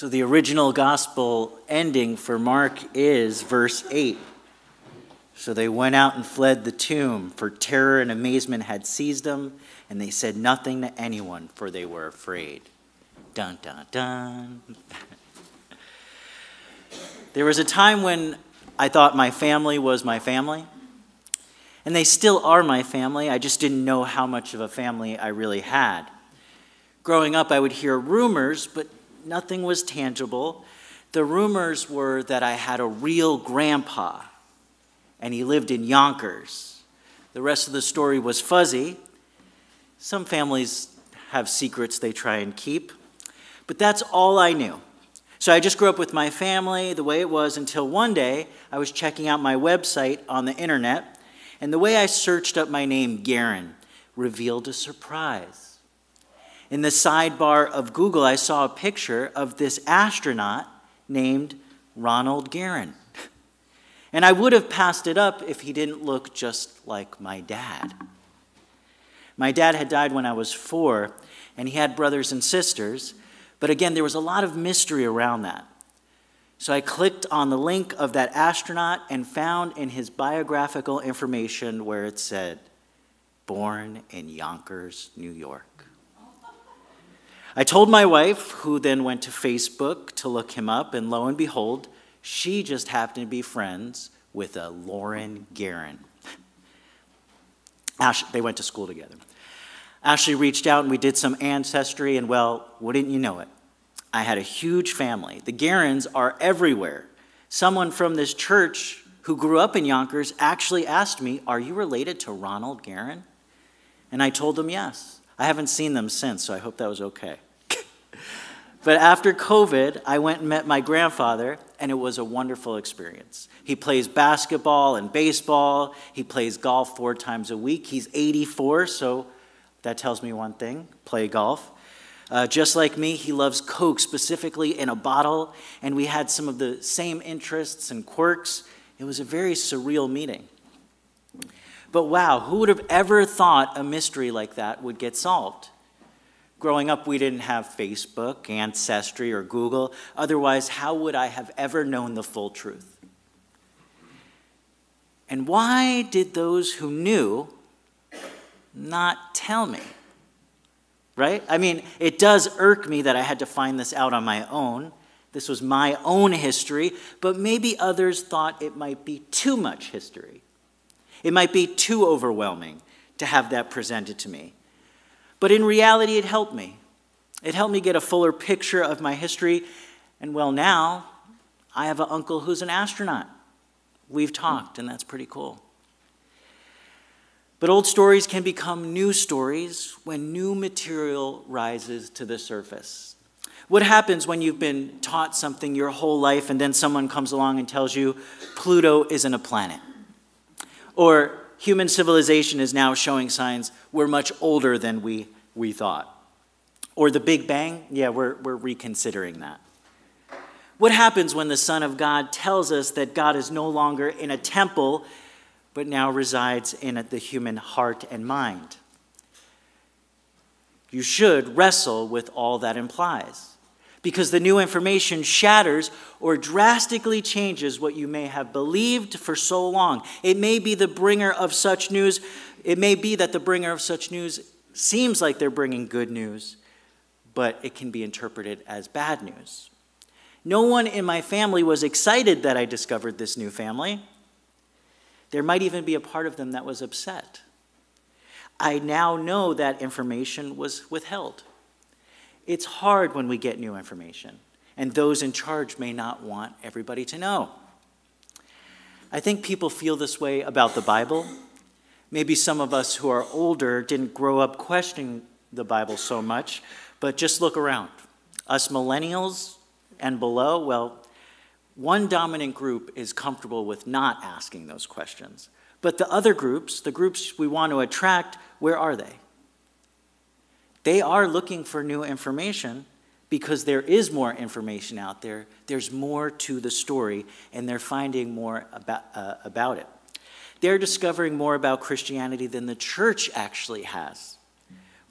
So the original gospel ending for Mark is verse 8. So they went out and fled the tomb, for terror and amazement had seized them, and they said nothing to anyone, for they were afraid. Dun, dun, dun. There was a time when I thought my family was my family, and they still are my family. I just didn't know how much of a family I really had. Growing up, I would hear rumors, but nothing was tangible. The rumors were that I had a real grandpa, and he lived in Yonkers. The rest of the story was fuzzy. Some families have secrets they try and keep, but that's all I knew. So I just grew up with my family the way it was until one day I was checking out my website on the internet, and the way I searched up my name, Guerin, revealed a surprise. In the sidebar of Google, I saw a picture of this astronaut named Ronald Guerin. And I would have passed it up if he didn't look just like my dad. My dad had died when I was 4, and he had brothers and sisters. But again, there was a lot of mystery around that. So I clicked on the link of that astronaut and found in his biographical information where it said, born in Yonkers, New York. I told my wife, who then went to Facebook to look him up, and lo and behold, she just happened to be friends with a Lauren Guerin. They went to school together. Ashley reached out and we did some ancestry, and well, wouldn't you know it, I had a huge family. The Guerins are everywhere. Someone from this church who grew up in Yonkers actually asked me, are you related to Ronald Guerin? And I told them yes. I haven't seen them since, so I hope that was okay. But after COVID, I went and met my grandfather, and it was a wonderful experience. He plays basketball and baseball. He plays golf 4 times a week. He's 84, so that tells me one thing, play golf. Just like me, he loves Coke, specifically in a bottle, and we had some of the same interests and quirks. It was a very surreal meeting. But wow, who would have ever thought a mystery like that would get solved? Growing up, we didn't have Facebook, Ancestry, or Google. Otherwise, how would I have ever known the full truth? And why did those who knew not tell me? Right? I mean, it does irk me that I had to find this out on my own. This was my own history, but maybe others thought it might be too much history. It might be too overwhelming to have that presented to me. But in reality, it helped me. It helped me get a fuller picture of my history. And well, now I have an uncle who's an astronaut. We've talked, and that's pretty cool. But old stories can become new stories when new material rises to the surface. What happens when you've been taught something your whole life and then someone comes along and tells you Pluto isn't a planet? Or human civilization is now showing signs we're much older than we thought. Or the Big Bang, yeah, we're reconsidering that. What happens when the Son of God tells us that God is no longer in a temple, but now resides in the human heart and mind? You should wrestle with all that implies, because the new information shatters or drastically changes what you may have believed for so long. It may be the bringer of such news. It may be that the bringer of such news seems like they're bringing good news, but it can be interpreted as bad news. No one in my family was excited that I discovered this new family. There might even be a part of them that was upset. I now know that information was withheld. It's hard when we get new information, and those in charge may not want everybody to know. I think people feel this way about the Bible. Maybe some of us who are older didn't grow up questioning the Bible so much, but just look around. Us millennials and below, well, one dominant group is comfortable with not asking those questions. But the other groups, the groups we want to attract, where are they? They are looking for new information because there is more information out there. There's more to the story, and they're finding more about it. They're discovering more about Christianity than the church actually has.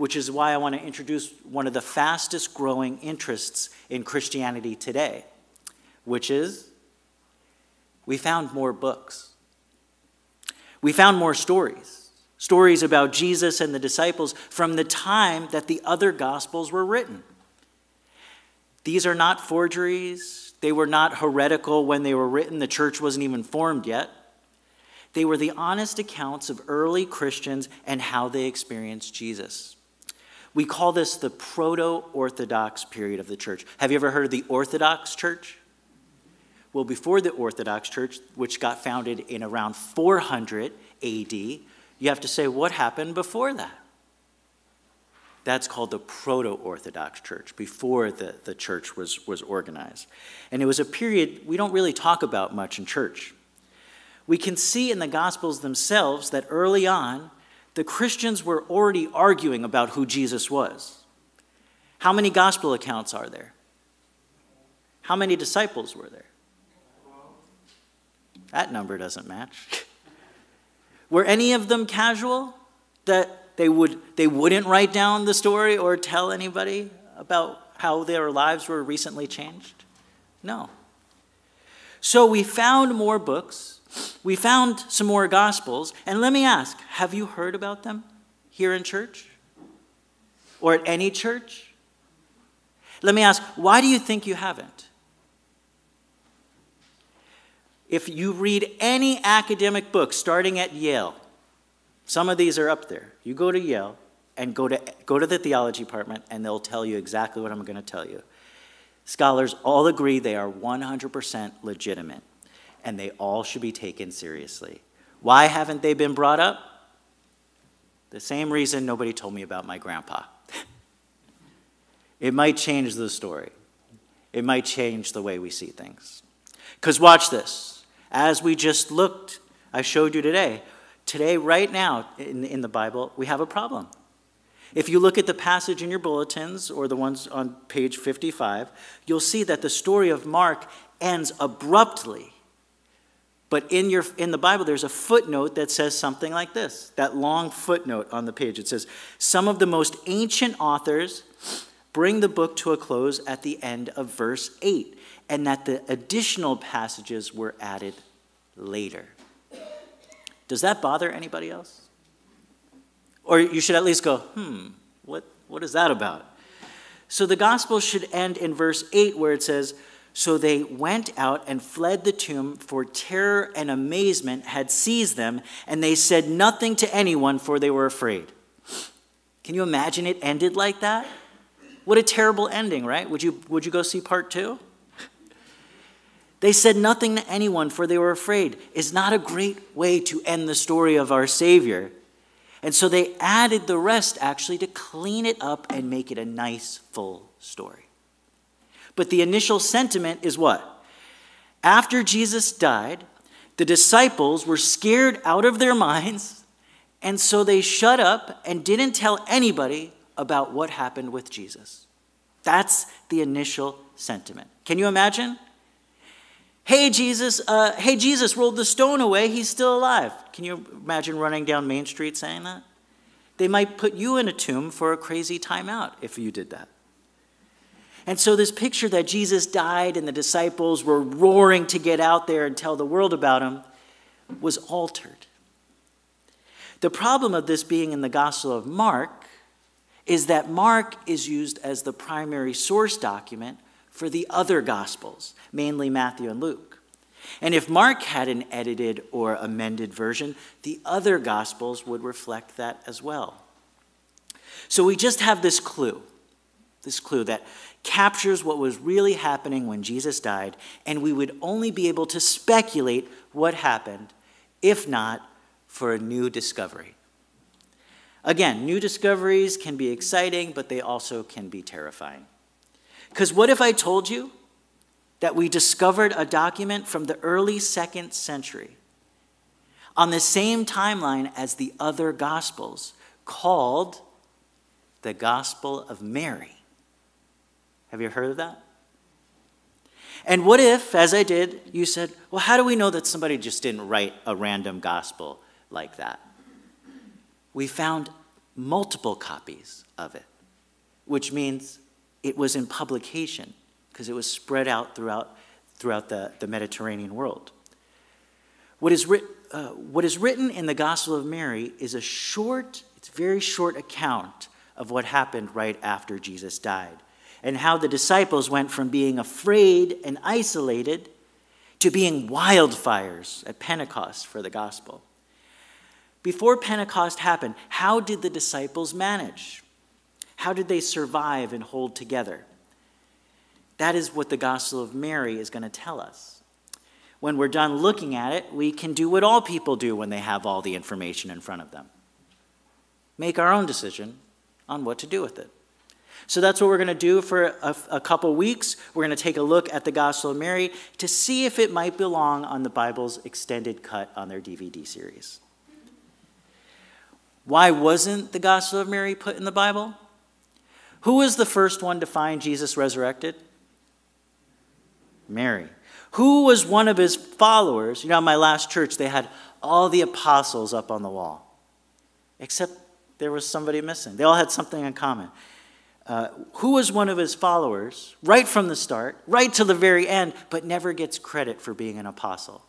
which is why I want to introduce one of the fastest growing interests in Christianity today, which is we found more books. We found more stories about Jesus and the disciples from the time that the other Gospels were written. These are not forgeries. They were not heretical when they were written. The church wasn't even formed yet. They were the honest accounts of early Christians and how they experienced Jesus. We call this the proto-Orthodox period of the church. Have you ever heard of the Orthodox Church? Well, before the Orthodox Church, which got founded in around 400 AD, you have to say, what happened before that? That's called the Proto-Orthodox Church, before the church was organized. And it was a period we don't really talk about much in church. We can see in the Gospels themselves that early on, the Christians were already arguing about who Jesus was. How many Gospel accounts are there? How many disciples were there? That number doesn't match. Were any of them casual? That they wouldn't write down the story or tell anybody about how their lives were recently changed? No. So we found more books. We found some more Gospels. And let me ask, have you heard about them here in church? Or at any church? Let me ask, why do you think you haven't? If you read any academic book starting at Yale, some of these are up there. You go to Yale and go to the theology department and they'll tell you exactly what I'm going to tell you. Scholars all agree they are 100% legitimate and they all should be taken seriously. Why haven't they been brought up? The same reason nobody told me about my grandpa. It might change the story. It might change the way we see things. Because watch this. As we just looked, I showed you today, right now in the Bible, we have a problem. If you look at the passage in your bulletins or the ones on page 55, you'll see that the story of Mark ends abruptly. But in the Bible, there's a footnote that says something like this, that long footnote on the page. It says, some of the most ancient authors bring the book to a close at the end of verse 8. And that the additional passages were added later. Does that bother anybody else? Or you should at least go, what is that about? So the gospel should end in verse 8 where it says, so they went out and fled the tomb, for terror and amazement had seized them, and they said nothing to anyone, for they were afraid. Can you imagine it ended like that? What a terrible ending, right? Would you go see part 2? They said nothing to anyone, for they were afraid. Is not a great way to end the story of our Savior. And so they added the rest, actually, to clean it up and make it a nice, full story. But the initial sentiment is what? After Jesus died, the disciples were scared out of their minds, and so they shut up and didn't tell anybody about what happened with Jesus. That's the initial sentiment. Can you imagine? Hey, Jesus, rolled the stone away. He's still alive. Can you imagine running down Main Street saying that? They might put you in a tomb for a crazy timeout if you did that. And so this picture that Jesus died and the disciples were roaring to get out there and tell the world about him was altered. The problem of this being in the Gospel of Mark is that Mark is used as the primary source document for the other Gospels, mainly Matthew and Luke. And if Mark had an edited or amended version, the other Gospels would reflect that as well. So we just have this clue that captures what was really happening when Jesus died, and we would only be able to speculate what happened, if not for a new discovery. Again, new discoveries can be exciting, but they also can be terrifying. Because what if I told you that we discovered a document from the early 2nd century on the same timeline as the other Gospels called the Gospel of Mary? Have you heard of that? And what if, as I did, you said, well, how do we know that somebody just didn't write a random gospel like that? We found multiple copies of it, which means it was in publication because it was spread out throughout the Mediterranean world. What is written in the Gospel of Mary is it's a very short account of what happened right after Jesus died and how the disciples went from being afraid and isolated to being wildfires at Pentecost for the gospel. Before Pentecost happened, how did the disciples manage? How did they survive and hold together? That is what the Gospel of Mary is going to tell us. When we're done looking at it, we can do what all people do when they have all the information in front of them. Make our own decision on what to do with it. So that's what we're going to do for a couple weeks. We're going to take a look at the Gospel of Mary to see if it might belong on the Bible's extended cut on their DVD series. Why wasn't the Gospel of Mary put in the Bible? Who was the first one to find Jesus resurrected? Mary. Who was one of his followers? You know, in my last church, they had all the apostles up on the wall, except there was somebody missing. They all had something in common. Who was one of his followers right from the start, right to the very end, but never gets credit for being an apostle?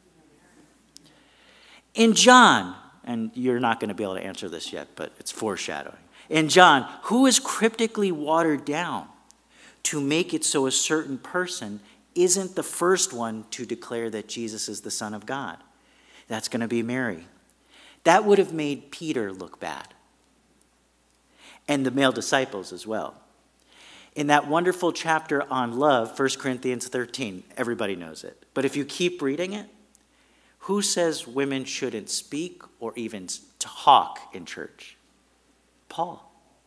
In John, and you're not going to be able to answer this yet, but it's foreshadowing. In John, who is cryptically watered down to make it so a certain person isn't the first one to declare that Jesus is the Son of God? That's going to be Mary. That would have made Peter look bad. And the male disciples as well. In that wonderful chapter on love, 1 Corinthians 13, everybody knows it. But if you keep reading it, who says women shouldn't speak or even talk in church? Paul.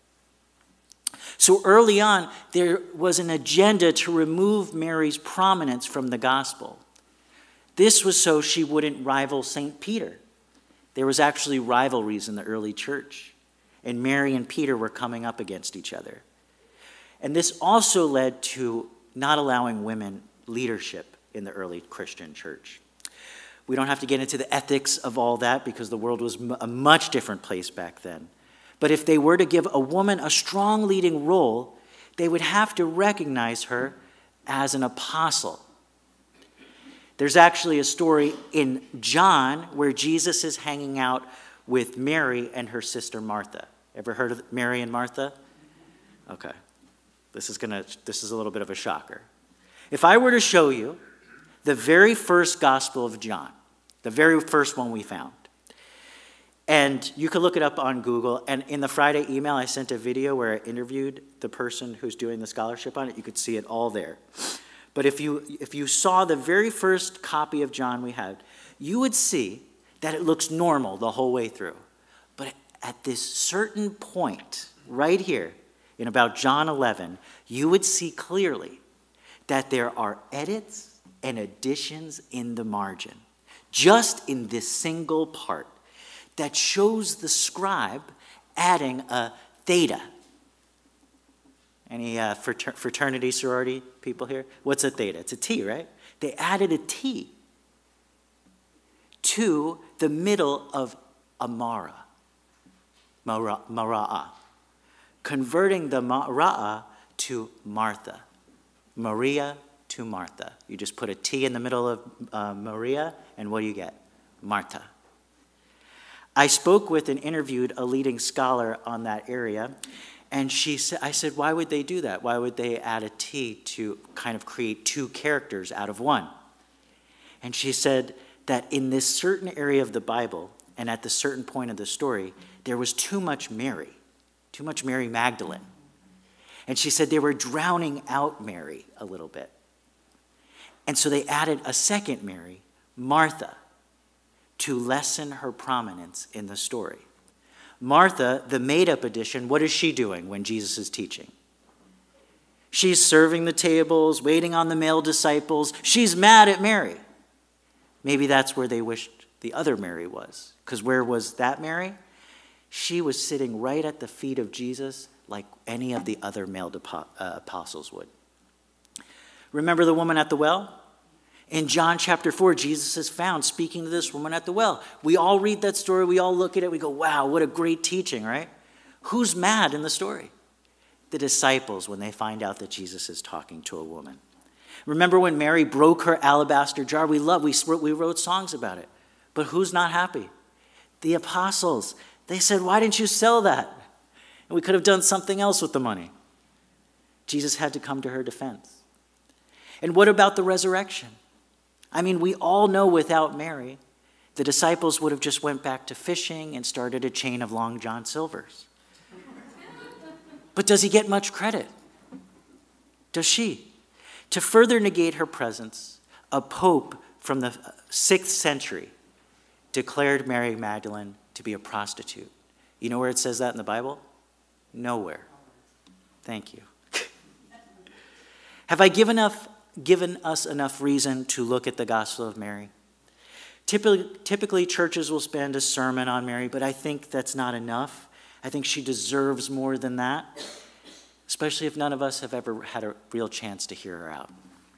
So early on, there was an agenda to remove Mary's prominence from the gospel. This was so she wouldn't rival St. Peter. There was actually rivalries in the early church, and Mary and Peter were coming up against each other. And this also led to not allowing women leadership in the early Christian church. We don't have to get into the ethics of all that because the world was a much different place back then. But if they were to give a woman a strong leading role, they would have to recognize her as an apostle. There's actually a story in John where Jesus is hanging out with Mary and her sister Martha. Ever heard of Mary and Martha? Okay. This is a little bit of a shocker. If I were to show you the very first Gospel of John, the very first one we found, and you could look it up on Google, and in the Friday email I sent a video where I interviewed the person who's doing the scholarship on it. You could see it all there. But if you saw the very first copy of John we had, you would see that it looks normal the whole way through. But at this certain point, right here, in about John 11, you would see clearly that there are edits and additions in the margin, just in this single part, that shows the scribe adding a theta. Any fraternity, sorority people here? What's a theta? It's a T, right? They added a T to the middle of Amara, Mara'ah, converting the Mara'ah to Martha, Maria to Martha. You just put a T in the middle of Maria, and what do you get? Martha. I spoke with and interviewed a leading scholar on that area, and I said, why would they do that? Why would they add a T to kind of create two characters out of one? And she said that in this certain area of the Bible, and at the certain point of the story, there was too much Mary Magdalene. And she said they were drowning out Mary a little bit. And so they added a second Mary, Martha, to lessen her prominence in the story. Martha, the made-up edition, what is she doing when Jesus is teaching? She's serving the tables, waiting on the male disciples. She's mad at Mary. Maybe that's where they wished the other Mary was. Because where was that Mary? She was sitting right at the feet of Jesus like any of the other male apostles would. Remember the woman at the well? In John chapter 4, Jesus is found speaking to this woman at the well. We all read that story. We all look at it. We go, wow, what a great teaching, right? Who's mad in the story? The disciples, when they find out that Jesus is talking to a woman. Remember when Mary broke her alabaster jar? We wrote songs about it. But who's not happy? The apostles. They said, why didn't you sell that? And we could have done something else with the money. Jesus had to come to her defense. And what about the resurrection? I mean, we all know without Mary, the disciples would have just went back to fishing and started a chain of Long John Silvers. But does he get much credit? Does she? To further negate her presence, a pope from the 6th century declared Mary Magdalene to be a prostitute. You know where it says that in the Bible? Nowhere. Thank you. Have I given us enough reason to look at the Gospel of Mary? Typically, churches will spend a sermon on Mary, but I think that's not enough. I think she deserves more than that, especially if none of us have ever had a real chance to hear her out.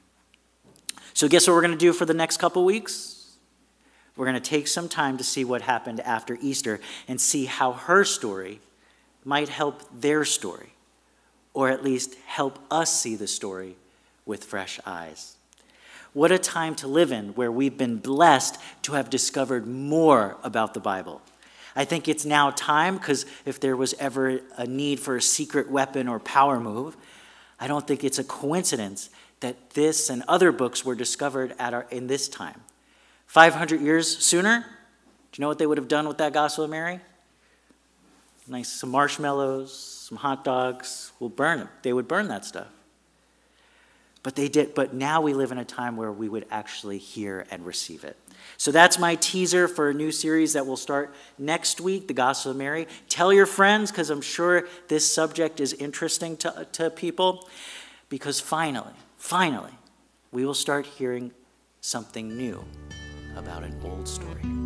So guess what we're going to do for the next couple weeks? We're going to take some time to see what happened after Easter and see how her story might help their story, or at least help us see the story with fresh eyes. What a time to live in where we've been blessed to have discovered more about the Bible. I think it's now time, because if there was ever a need for a secret weapon or power move, I don't think it's a coincidence that this and other books were discovered in this time. 500 years sooner, do you know what they would have done with that Gospel of Mary? Some marshmallows, some hot dogs, we'll burn them. They would burn that stuff. But they did. But now we live in a time where we would actually hear and receive it. So that's my teaser for a new series that will start next week, the Gospel of Mary. Tell your friends, because I'm sure this subject is interesting to people. Because finally, we will start hearing something new about an old story.